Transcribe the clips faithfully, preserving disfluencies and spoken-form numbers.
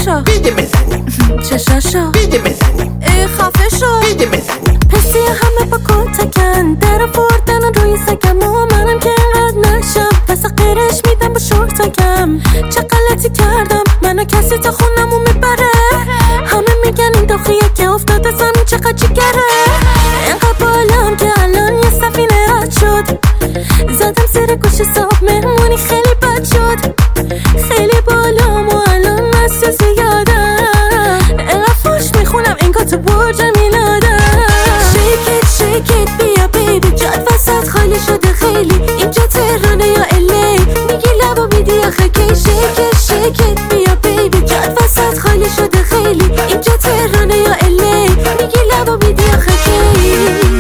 شو بیده بزنیم چشاشو بیده بزنیم ای خفه شو بیده بزنیم پسی همه با کتکن در فردن روی سکم و منم که اینقدر نشم پس قیرش میدم با شورتکم چه غلطی کردم منو کسی تا خونمو میبره همه میگن این داخیه که افتاده زمین چقدر جگره اینقدر بالام که الان یه سفینه رد شد زدم زیر گوش صاحب مهمونی خیلی بد شد خیلی بالام و الان از تو زیادم اینقدر فوش میخونم انگار تو برج میلادم Shake it, shake it, بیا بیبی جاد وسط خالی شده خیلی اینجا تهرانه یا الی میگی لبا میدی آخه کی Shake it, shake it, بیا بیبی جاد وسط خالی شده خیلی اینجا تهرانه یا الی میگی لبا میدی آخه کی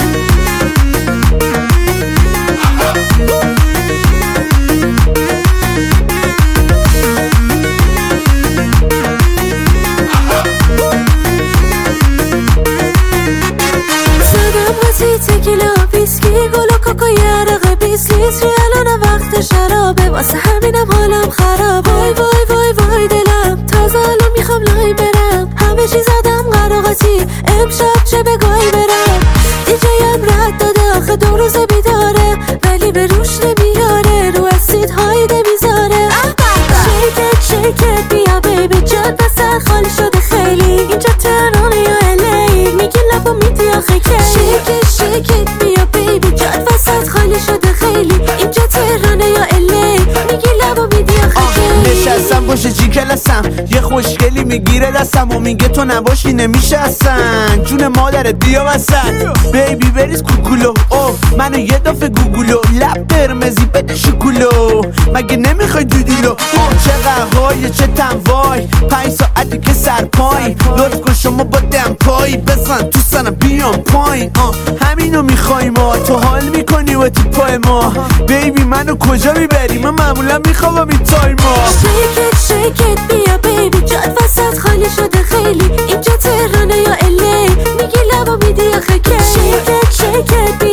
تکیلا ویسکی گل و کوکا یه عرق بیست لیتری الان وقت شرابه واسه همینم حالم خراب وای وای وای وای دلم تازه الان میخوام لای برم همه چی زدم قراقاتی امشب چه بگای برم دیجایم رد داده آخه دو روز بیداره ولی به روش نمیاره رو اسید هایده میذاره شیکت شیکت بیا بیبی جان وسط خالی شده خیلی اینجا تهرانه یا الی میگی لبا میدی آخه کی شیکت شیکت بیا بیبی جان وسط خالی شده خیلی اینجا تهرانه یا الی میگی لبا میدی آخه کی نشستم باشه چی کلسم یه خوشگلی میگیره دستم و میگه تو نباشی نمیشه اصلا جون مادرت بیا وسط بیبی بریز کوکولو اوه منو یه دفعه گوگولو لب قرمزی بده شکولو مگه نمیخوای دودیلو اوه چه قهوای چه تنوای پنج ساعتی که سر پایین لطف کن شما با دم پایی بزن تو سنم بیام پایین همینو میخوای ما تو حال میکنی و تو پای ما بیبی منو کجا میبری من معمولا میخوام این تایما شیکت شیکت بیا بیبی جاد وسط خالی شده خیلی اینجا تهرانه یا الی میگی لبا میدی آخه کی شیکت شیکت